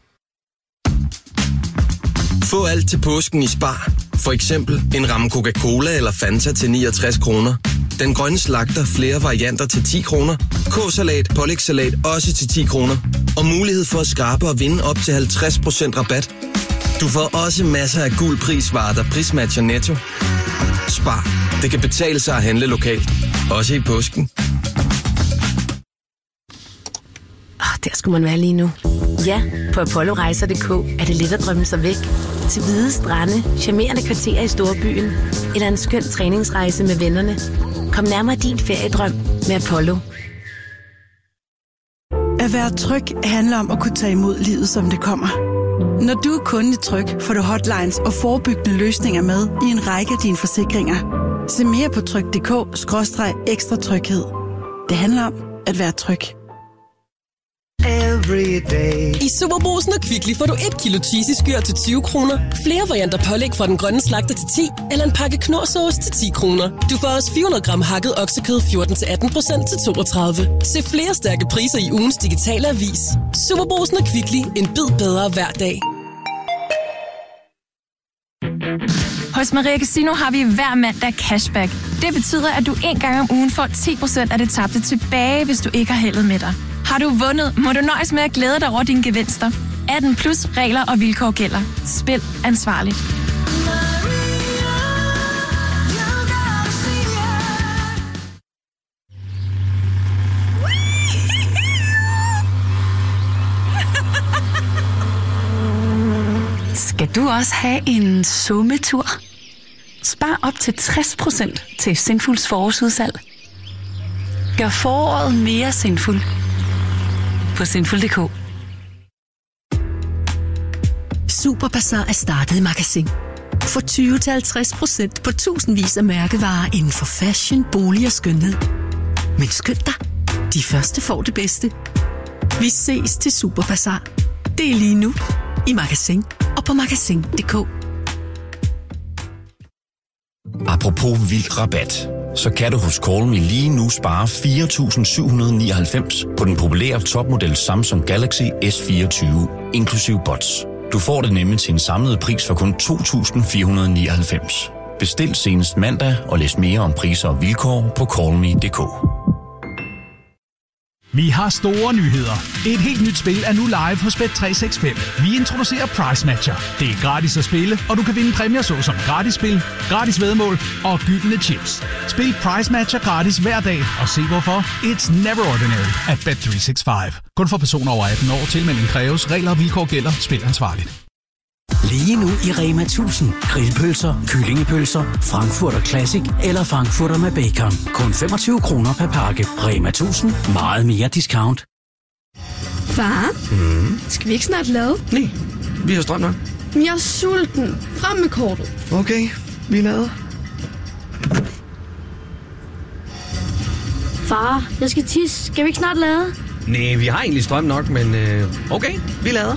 Få alt til påsken i Spar. For eksempel en ramme Coca-Cola eller Fanta til 69 kroner. Den grønne slagter flere varianter til 10 kroner. K-salat, pålægssalat også til 10 kroner. Og mulighed for at skrabe og vinde op til 50% rabat. Du får også masser af guld prisvarer, der prismatcher Netto. Spar. Det kan betale sig at handle lokalt. Også i påsken. Der skulle man være lige nu. Ja, på ApolloRejser.dk er det let at drømme sig væk. Til hvide strande, charmerende kvarterer i storbyen, eller en skøn træningsrejse med vennerne. Kom nærmere din feriedrøm med Apollo. At være tryg handler om at kunne tage imod livet, som det kommer. Når du er kunde i Tryg, får du hotlines og forebyggende løsninger med i en række af dine forsikringer. Se mere på tryg.dk/ekstra tryghed. Det handler om at være tryg. I Superbrugsen og Kvickly får du 1 kilo cheesy-skyr til 20 kroner. Flere varianter pålæg fra den grønne slagter til 10, eller en pakke knorrsauce til 10 kroner. Du får også 400 gram hakket oksekød 14-18% til 32. Se flere stærke priser i ugens digitale avis. Superbrugsen og Kvickly. En bid bedre hver dag. Hos Maria Casino har vi hver mandag cashback. Det betyder, at du en gang om ugen får 10% af det tabte tilbage, hvis du ikke har heldet med dig. Har du vundet, må du nøjes med at glæde dig over dine gevinster. 18 plus regler og vilkår gælder. Spil ansvarligt. Skal du også have en sommetur? Spar op til 60% til Sinfuls forårsudsalg. Gør foråret mere sinful på sinful.dk. Superbazar er startet i Magasin. For 20-50% på tusindvis af mærkevarer inden for fashion, bolig og skønhed. Men skynd dig, de første får det bedste. Vi ses til Superbazar. Det er lige nu i Magasin og på Magasin.dk. Apropos vild rabat, så kan du hos Call Me lige nu spare 4.799 på den populære topmodel Samsung Galaxy S24, inklusiv bots. Du får det nemlig til en samlet pris for kun 2.499. Bestil senest mandag og læs mere om priser og vilkår på callme.dk. Vi har store nyheder. Et helt nyt spil er nu live hos Bet365. Vi introducerer Price Matcher. Det er gratis at spille, og du kan vinde præmier såsom gratis spil, gratis væddemål og gyldne chips. Spil Price Matcher gratis hver dag, og se hvorfor. It's never ordinary at Bet365. Kun for personer over 18 år. Tilmelding kræves. Regler og vilkår gælder. Spil ansvarligt. Lige nu i Rema 1000. Grillpølser, kyllingepølser, Frankfurter Classic eller Frankfurter med bacon. Kun 25 kroner per pakke. Rema 1000. Meget mere discount. Far, skal vi ikke snart lade? Nej, vi har strøm nok. Men jeg er sulten. Frem med kortet. Okay, vi lader. Far, jeg skal tisse. Skal vi ikke snart lade? Nej, vi har egentlig strøm nok, men okay, vi lader.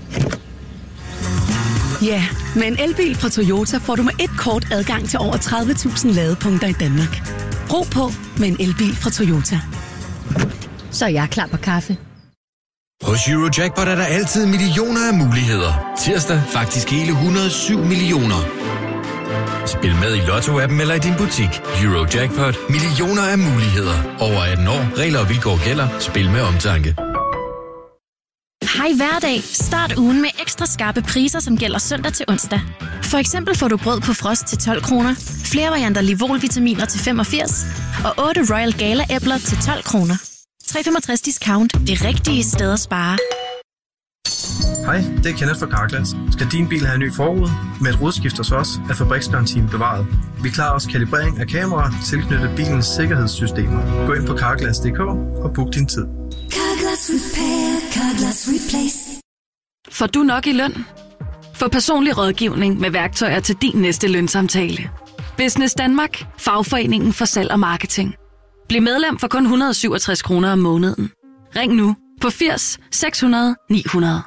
Ja, med en elbil fra Toyota får du med et kort adgang til over 30.000 ladepunkter i Danmark. Ro på med en elbil fra Toyota. Så er jeg klar på kaffe. Hos Eurojackpot er der altid millioner af muligheder. Tirsdag faktisk hele 107 millioner. Spil med i Lotto-appen eller i din butik. Eurojackpot. Millioner af muligheder. Over 18 år. Regler og vilkår gælder. Spil med omtanke. Hej hverdag. Start ugen med ekstra skarpe priser, som gælder søndag til onsdag. For eksempel får du brød på frost til 12 kroner, flere varianter Livol-vitaminer til 85 og 8 Royal Gala-æbler til 12 kroner. 365 discount. Det rigtige sted at spare. Hej, det er Kenneth fra Carglass. Skal din bil have en ny forrude? Med et rodskift hos os er fabriksgarantien bevaret. Vi klarer også kalibrering af kameraer tilknyttet bilens sikkerhedssystemer. Gå ind på Carglass.dk og book din tid. Carglass Repair, Carglass Replace. Får du nok i løn? Få personlig rådgivning med værktøjer til din næste lønsamtale. Business Danmark. Fagforeningen for salg og marketing. Bliv medlem for kun 167 kroner om måneden. Ring nu på 80 600 900.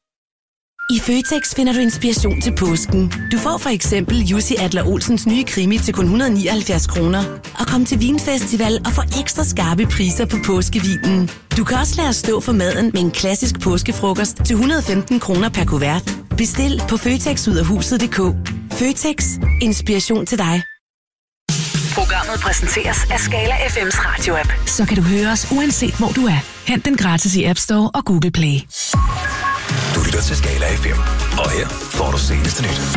I Føtex finder du inspiration til påsken. Du får for eksempel Jussi Adler-Olsens nye krimi til kun 179 kroner. Og kom til Vinfestival og få ekstra skarpe priser på påskevinen. Du kan også lade os stå for maden med en klassisk påskefrokost til 115 kroner per kuvert. Bestil på føtexudafhuset.dk. Føtex. Inspiration til dig. Programmet præsenteres af Skala FM's radio-app. Så kan du høre os uanset hvor du er. Hent den gratis i App Store og Google Play. Du lytter til Skala FM, og her får du seneste nyt.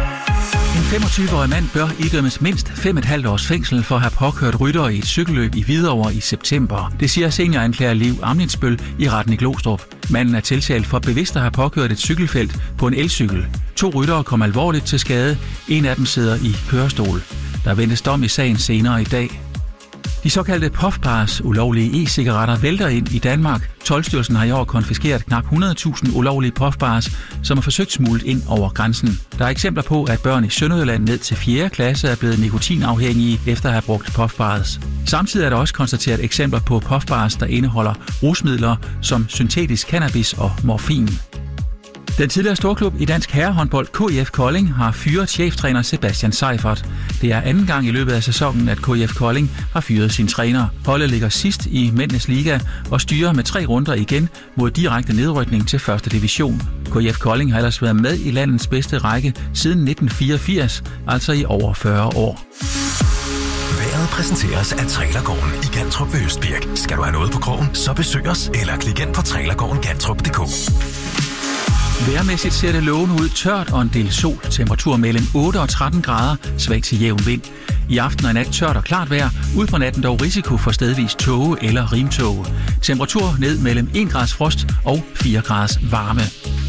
En 25-årig mand bør idømmes mindst 5,5 års fængsel for at have påkørt ryttere i et cykelløb i Hvidovre i september. Det siger senioranklager Liv Amnitsbøl i retten i Glostrup. Manden er tiltalt for bevidst at have påkørt et cykelfelt på en elcykel. 2 ryttere kom alvorligt til skade. En af dem sidder i kørestol. Der ventes dom i sagen senere i dag. De såkaldte puffbars ulovlige e-cigaretter vælter ind i Danmark. Toldstyrelsen har i år konfiskeret knap 100.000 ulovlige puffbars, som er forsøgt smuglet ind over grænsen. Der er eksempler på, at børn i Sønderjylland ned til 4. klasse er blevet nikotinafhængige efter at have brugt puffbars. Samtidig er der også konstateret eksempler på puffbars, der indeholder rusmidler som syntetisk cannabis og morfin. Den tidligere storklub i dansk herrehåndbold KIF Kolding har fyret cheftræner Sebastian Seifert. Det er anden gang i løbet af sæsonen, at KIF Kolding har fyret sin træner. Holdet ligger sidst i Mændenes Liga og styrer med 3 runder igen mod direkte nedrykning til 1. division. KIF Kolding har ellers været med i landets bedste række siden 1984, altså i over 40 år. Vejret præsenteres af Trailergården i Gantrup ved Østbirk. Skal du have noget på krogen, så besøg os eller klik ind på trailergårdengantrup.dk. Vejrmæssigt ser det lovende ud, tørt og en del sol. Temperatur mellem 8 og 13 grader, svag til jævn vind. I aften og nat tørt og klart vejr. Ud på natten dog risiko for stedvis tåge eller rimtåge. Temperatur ned mellem 1 grads frost og 4 grads varme.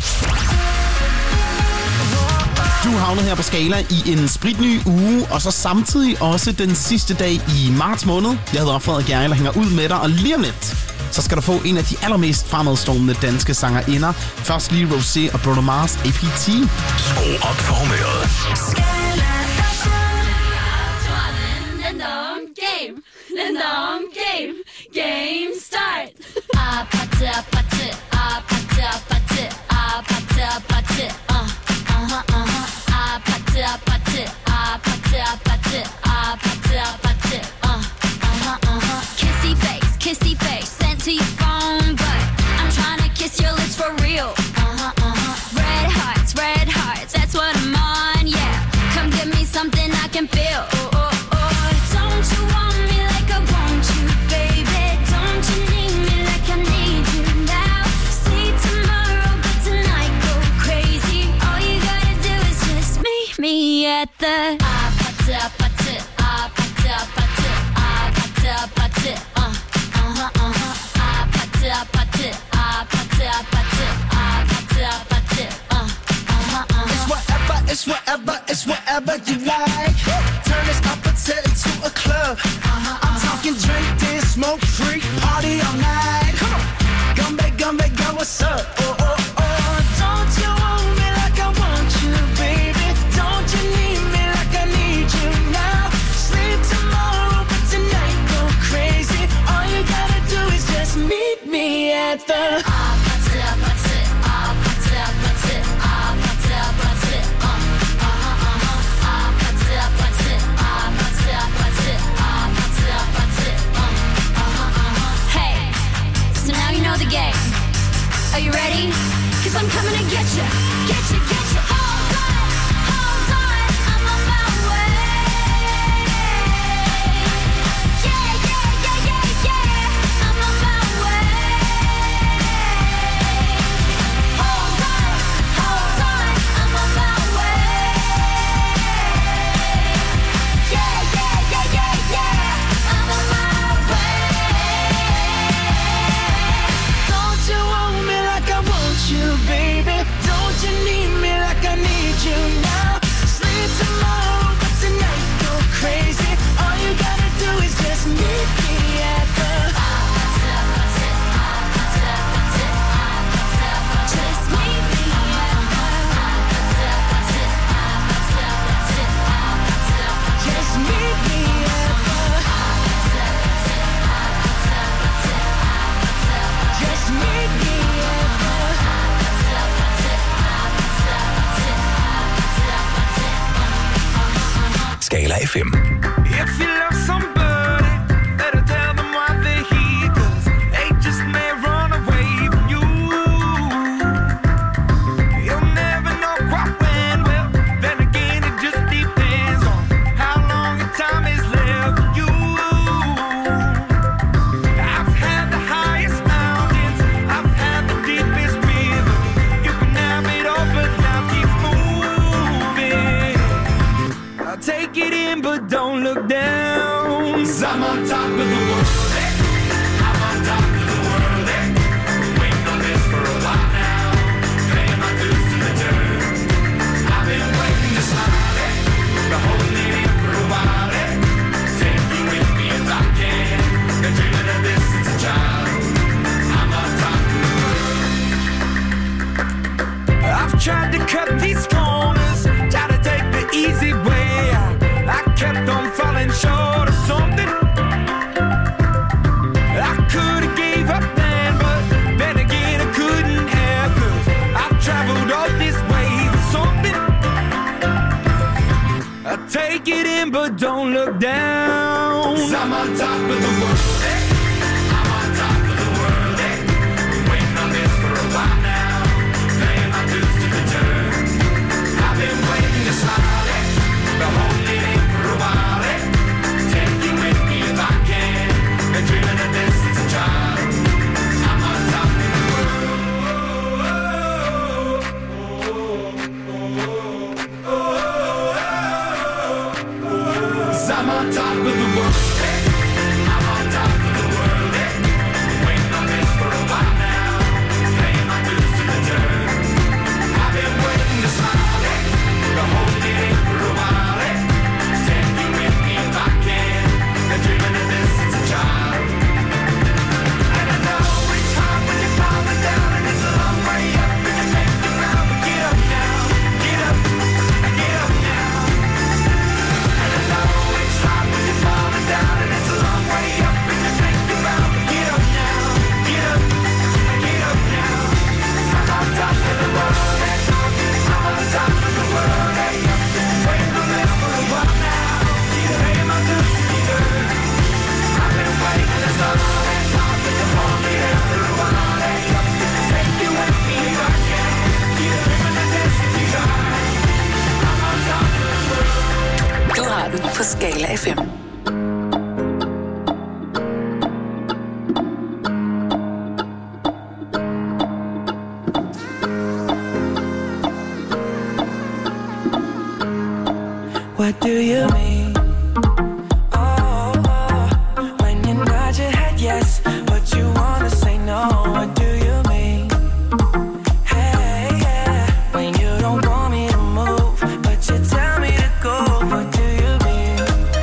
Du havner her på Skala i en spritny uge, og så samtidig også den sidste dag i marts måned. Jeg hedder Frederik Gjerrild og hænger ud med dig, og lige om lidt, så skal du få en af de allermest fremadstormende danske sangerinder. Først lige Rosé og Bruno Mars, APT. Skru op for humøret. Game start. Kissy face, sent to your phone, but I'm trying to kiss your lips for real. Red hearts, that's what I'm on, yeah. Come give me something I can feel. Don't you want me like I want you, baby? Don't you need me like I need you now? See tomorrow, but tonight go crazy. All you gotta do is just meet me at the It's whatever you like. Turn this up until it's to a club. I'm talking drink, dance, smoke, freak, party all night. Come back, girl, what's up? Don't you want me like I want you, baby? Don't you need me like I need you now? Sleep tomorrow, but tonight go crazy. All you gotta do is just meet me at the Are you ready? 'Cause I'm coming to get you. Hold on, I'm on my way. Yeah, I'm on my way. Hold on, I'm on my way. Yeah, I'm on my way. Don't you want me like I want you, baby? Don't you need me like I need you now? Sleep tomorrow, but tonight go crazy. All you gotta do is just meet me at the just meet me at the just meet me at the just meet me at the Skala FM. If you love somebody, better tell them why they're here, 'cause they just may run away from you. You'll never know quite when, well, then again it just depends on how long the time is left for you. I've had the highest mountains, I've had the deepest river. You can have it all, but life keeps moving. I'll take it in, but don't look down. 'Cause I'm on top of the world. I'm on top of the world. Waiting on this for a while now. Paying my dues to the dirt. I've been waiting to smile. Been holding it in for a while. Take you with me if I can. Been dreaming of this since a child. I'm on top of the world. I've tried to cut these corners, try to take the easy way out. I kept on falling short of something. I could have gave up then, but then again I couldn't have, 'cause I've traveled all this way for something. I take it in, but don't look down. 'Cause I'm on top of the world. I'm on top of the world. Waiting on this for a while now. Paying my dues to the dirt. I've been waiting to smile. Been holding it in for a while. Take you with me if I can. Been dreaming of this since a child. I'm on top of the world. 'cause I'm on top of the world. Hey, I'm on top of the world. Hey, waiting on this for a while now, paying my dues to the dirt. I've been waiting to smile, hey, to hold it in for a while. Hey, take you with me if I can. Been dreaming of this since a child. And I know it's hard when you're falling down, and it's a long way up and you make the ground. But get up now, get up, get up now. And I know it's hard when you're falling down, and it's a long way up and you make the ground. But get up now, get up, get up now. 'Cause I'm on top of the world, hey. I'm on top of the world, hey. Waiting on this for a while now. Paying my dues to the dirt. I've been waiting as long as long as you hold me there for a while, hey. Take you with me if I can. Keep dreaming of this to God. I'm on top of the world. Du har det på Skala FM. What do you mean? When you nod your head yes, but you wanna say no. What do you mean? Hey, yeah. When you don't want me to move, but you tell me to go. What do you mean?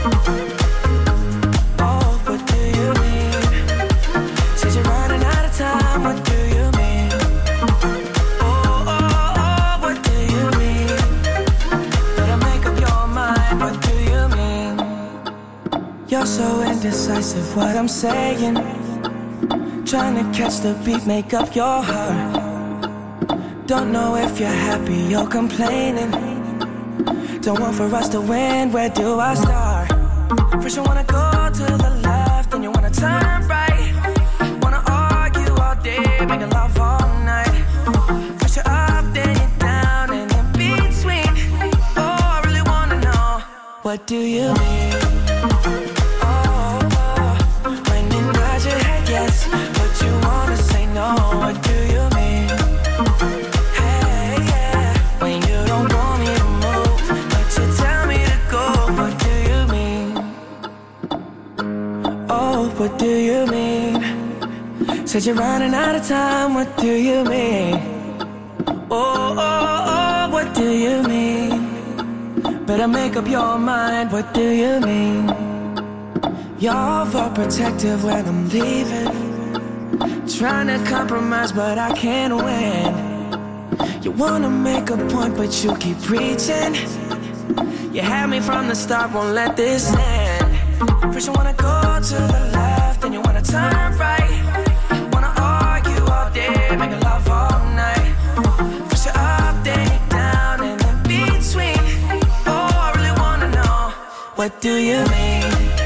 Oh, what do you mean? Said you're running out of time. What do you mean? Oh, what do you mean? Better make up your mind. What do you mean? You're so indecisive, what I'm saying. Trying to catch the beat, make up your heart. Don't know if you're happy or complaining. Don't want for us to win, where do I start? First you wanna go to the left, then you wanna turn right. Wanna argue all day, making love all night. First you're up, then you're down, and in between. Oh, I really wanna know, what do you mean? When you nod your head yes, but you wanna say no. What do you mean? Hey, yeah. When you don't want me to move, but you tell me to go. What do you mean? Oh, what do you mean? Said you're running out of time. What do you mean? Oh, what do you mean? Better make up your mind. What do you mean? You're overprotective when I'm leaving. Trying to compromise, but I can't win. You wanna make a point, but you keep preaching. You had me from the start, won't let this end. First you wanna go to the left, then you wanna turn right. Wanna argue all day, making love all night. First you're up, then you're down, and in between. Oh, I really wanna know, what do you mean?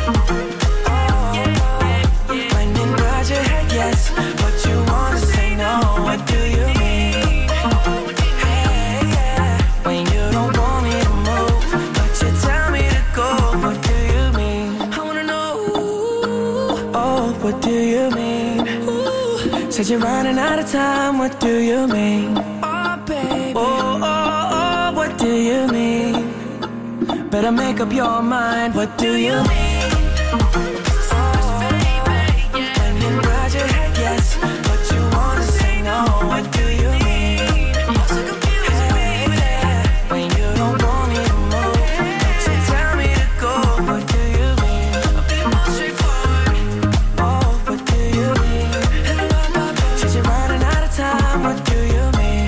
When you nod your head yes, but you wanna say no. What do you mean? Hey, yeah. When you don't want me to move, but you tell me to go. What do you mean? I wanna know. Oh, what do you mean? Said you're running out of time. What do you mean? Oh, baby. Oh, what do you mean? Better make up your mind. What do you mean? When you nod your head yes, but you wanna say no. What do you mean? Hey, yeah. When you don't want me to move, but you tell me to go. What do you mean? I'll be more straightforward. Oh, what do you mean? Said you're running out of time. What do you mean?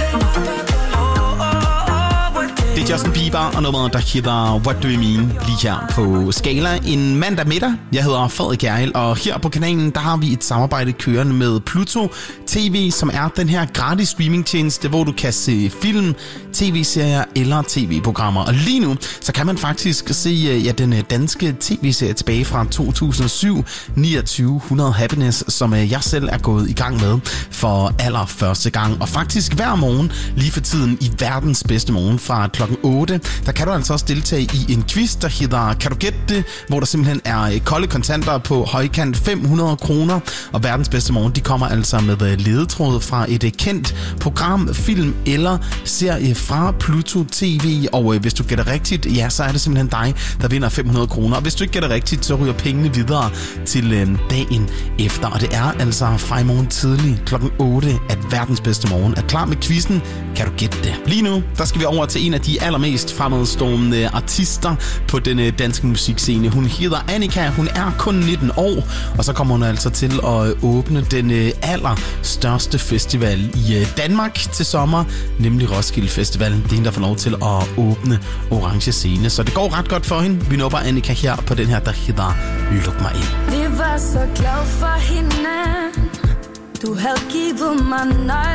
What do Det er Justin Bieber og nummeret, der hedder What Do You Mean, lige her på Skala en mandag middag. Jeg hedder Frederik Gjerrild, og her på kanalen, der har vi et samarbejde kørende med Pluto TV, som er den her gratis streamingtjeneste, hvor du kan se film, tv-serier eller tv-programmer. Og lige nu, så kan man faktisk se den danske tv-serie tilbage fra 2007, 2900 Happiness, som jeg selv er gået i gang med for allerførste gang. Og faktisk hver morgen, lige for tiden i verdens bedste morgen fra klokken 8, der kan du altså også deltage i en quiz, der hedder Kan du gætte det? Hvor der simpelthen er kolde kontanter på højkant 500 kroner. Og verdens bedste morgen, de kommer altså med ledetråd fra et kendt program, film eller serie fra Pluto TV. Og hvis du gætter rigtigt, ja, så er det simpelthen dig, der vinder 500 kroner. Og hvis du ikke gætter rigtigt, så ryger pengene videre til dagen efter. Og det er altså fra i morgen tidlig klokken 8, at verdens bedste morgen er klar med quizzen. Kan du gætte det? Lige nu, der skal vi over til en af de allermest fremadstående artister på den danske musikscene. Hun hedder Annika, hun er kun 19 år, og så kommer hun altså til at åbne den allerstørste festival i Danmark til sommer, nemlig Roskilde Festivalen. Det er en, der får lov til at åbne Orange Scene, så det går ret godt for hende. Vi nupper Annika her på den her, der hedder Luk mig ind. Vi var så glade for hinanden. Du havde givet mig nøje.